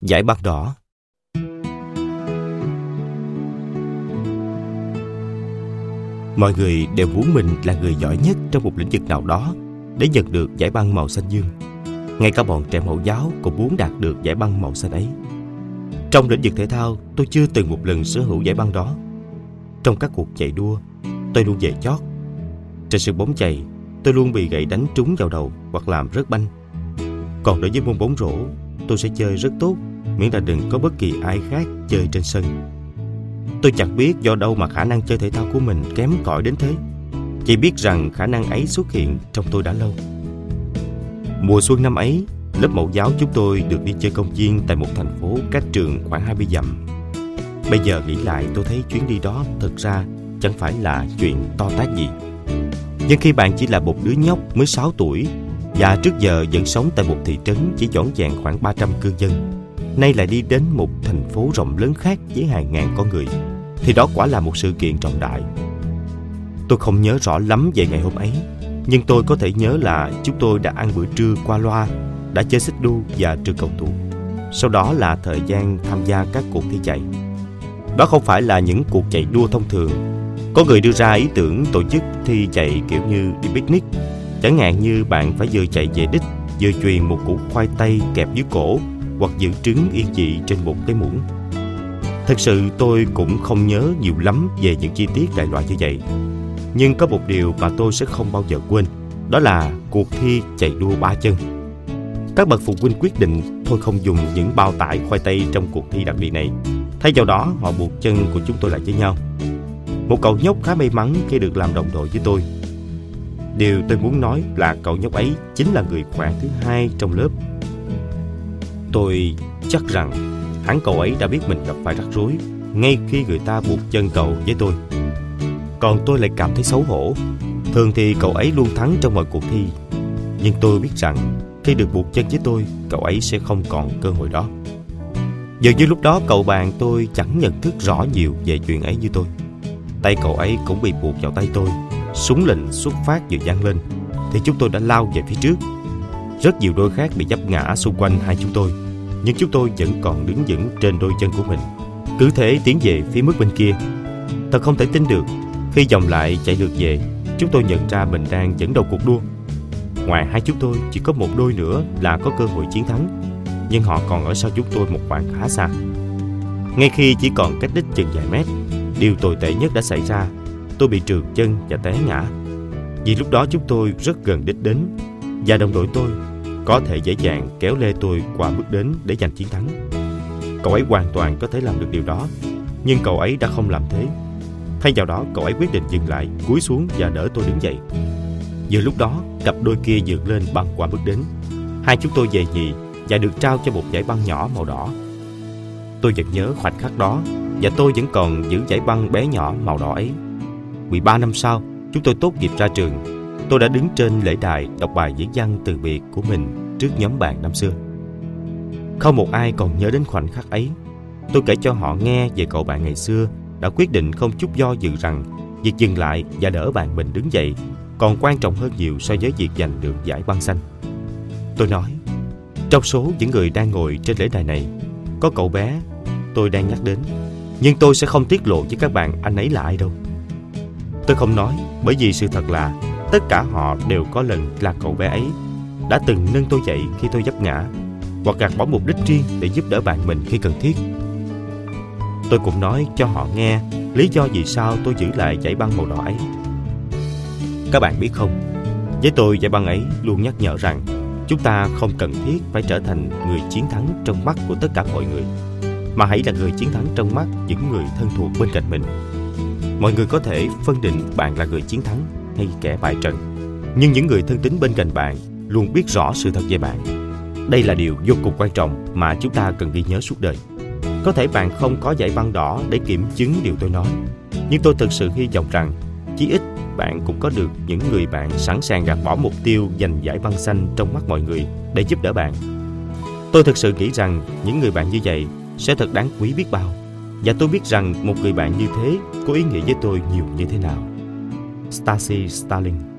Giải băng đỏ. Mọi người đều muốn mình là người giỏi nhất trong một lĩnh vực nào đó để nhận được giải băng màu xanh dương. Ngay cả bọn trẻ mẫu giáo cũng muốn đạt được giải băng màu xanh ấy. Trong lĩnh vực thể thao, tôi chưa từng một lần sở hữu giải băng đó. Trong các cuộc chạy đua, tôi luôn về chót. Trên sân bóng chày, tôi luôn bị gậy đánh trúng vào đầu hoặc làm rớt banh. Còn đối với môn bóng rổ, tôi sẽ chơi rất tốt, miễn là đừng có bất kỳ ai khác chơi trên sân. Tôi chẳng biết do đâu mà khả năng chơi thể thao của mình kém cỏi đến thế. Chỉ biết rằng khả năng ấy xuất hiện trong tôi đã lâu. Mùa xuân năm ấy, lớp mẫu giáo chúng tôi được đi chơi công viên tại một thành phố cách trường khoảng 20 dặm. Bây giờ nghĩ lại, tôi thấy chuyến đi đó thực ra chẳng phải là chuyện to tát gì. Nhưng khi bạn chỉ là một đứa nhóc mới 6 tuổi và trước giờ vẫn sống tại một thị trấn chỉ vỏn vẹn khoảng 300 cư dân, nay lại đi đến một thành phố rộng lớn khác với hàng ngàn con người, thì đó quả là một sự kiện trọng đại. Tôi không nhớ rõ lắm về ngày hôm ấy, nhưng tôi có thể nhớ là chúng tôi đã ăn bữa trưa qua loa, đã chơi xích đu và trượt cầu thủ. Sau đó là thời gian tham gia các cuộc thi chạy. Đó không phải là những cuộc chạy đua thông thường. Có người đưa ra ý tưởng tổ chức thi chạy kiểu như đi picnic, chẳng hạn như bạn phải vừa chạy về đích, vừa chuyền một củ khoai tây kẹp dưới cổ hoặc giữ trứng yên dị trên một cái muỗng. Thật sự tôi cũng không nhớ nhiều lắm về những chi tiết đại loại như vậy. Nhưng có một điều mà tôi sẽ không bao giờ quên, đó là cuộc thi chạy đua 3 chân. Các bậc phụ huynh quyết định thôi không dùng những bao tải khoai tây trong cuộc thi đặc biệt này. Thay vào đó, họ buộc chân của chúng tôi lại với nhau. Một cậu nhóc khá may mắn khi được làm đồng đội với tôi. Điều tôi muốn nói là cậu nhóc ấy chính là người khỏe thứ hai trong lớp. Tôi chắc rằng hẳn cậu ấy đã biết mình gặp phải rắc rối ngay khi người ta buộc chân cậu với tôi. Còn tôi lại cảm thấy xấu hổ. Thường thì cậu ấy luôn thắng trong mọi cuộc thi, nhưng tôi biết rằng khi được buộc chân với tôi, cậu ấy sẽ không còn cơ hội đó. Dường như lúc đó cậu bạn tôi chẳng nhận thức rõ nhiều về chuyện ấy như tôi. Tay cậu ấy cũng bị buộc vào tay tôi. Súng lệnh xuất phát vừa vang lên thì chúng tôi đã lao về phía trước. Rất nhiều đôi khác bị vấp ngã xung quanh hai chúng tôi, nhưng chúng tôi vẫn còn đứng vững trên đôi chân của mình, cứ thế tiến về phía mức bên kia. Thật không thể tin được, khi vòng lại chạy lượt về, chúng tôi nhận ra mình đang dẫn đầu cuộc đua. Ngoài hai chúng tôi, chỉ có một đôi nữa là có cơ hội chiến thắng, nhưng họ còn ở sau chúng tôi một khoảng khá xa. Ngay khi chỉ còn cách đích chừng vài mét, điều tồi tệ nhất đã xảy ra. Tôi bị trượt chân và té ngã. Vì lúc đó chúng tôi rất gần đích đến, và đồng đội tôi có thể dễ dàng kéo lê tôi qua bước đến để giành chiến thắng. Cậu ấy hoàn toàn có thể làm được điều đó, nhưng cậu ấy đã không làm thế. Thay vào đó, cậu ấy quyết định dừng lại, cúi xuống và đỡ tôi đứng dậy. Vừa lúc đó, cặp đôi kia vượt lên băng qua bước đến. Hai chúng tôi về nhì và được trao cho một giải băng nhỏ màu đỏ. Tôi vẫn nhớ khoảnh khắc đó, và tôi vẫn còn giữ giải băng bé nhỏ màu đỏ ấy. 13 năm sau, chúng tôi tốt nghiệp ra trường. Tôi đã đứng trên lễ đài đọc bài viết văn từ biệt của mình trước nhóm bạn năm xưa. Không một ai còn nhớ đến khoảnh khắc ấy. Tôi kể cho họ nghe về cậu bạn ngày xưa đã quyết định không chút do dự rằng việc dừng lại và đỡ bạn mình đứng dậy còn quan trọng hơn nhiều so với việc giành được giải băng xanh. Tôi nói, trong số những người đang ngồi trên lễ đài này, có cậu bé tôi đang nhắc đến, nhưng tôi sẽ không tiết lộ với các bạn anh ấy là ai đâu. Tôi không nói, bởi vì sự thật là tất cả họ đều có lần là cậu bé ấy đã từng nâng tôi dậy khi tôi vấp ngã, hoặc gạt bỏ mục đích riêng để giúp đỡ bạn mình khi cần thiết. Tôi cũng nói cho họ nghe lý do vì sao tôi giữ lại giải băng màu đỏ ấy. Các bạn biết không, với tôi giải băng ấy luôn nhắc nhở rằng chúng ta không cần thiết phải trở thành người chiến thắng trong mắt của tất cả mọi người, mà hãy là người chiến thắng trong mắt những người thân thuộc bên cạnh mình. Mọi người có thể phân định bạn là người chiến thắng hay kẻ bại trận, nhưng những người thân tín bên cạnh bạn luôn biết rõ sự thật về bạn. Đây là điều vô cùng quan trọng mà chúng ta cần ghi nhớ suốt đời. Có thể bạn không có giải băng đỏ để kiểm chứng điều tôi nói, nhưng tôi thực sự hy vọng rằng chí ít bạn cũng có được những người bạn sẵn sàng gạt bỏ mục tiêu giành giải băng xanh trong mắt mọi người để giúp đỡ bạn. Tôi thực sự nghĩ rằng những người bạn như vậy sẽ thật đáng quý biết bao, và tôi biết rằng một người bạn như thế có ý nghĩa với tôi nhiều như thế nào. Stacy Starling.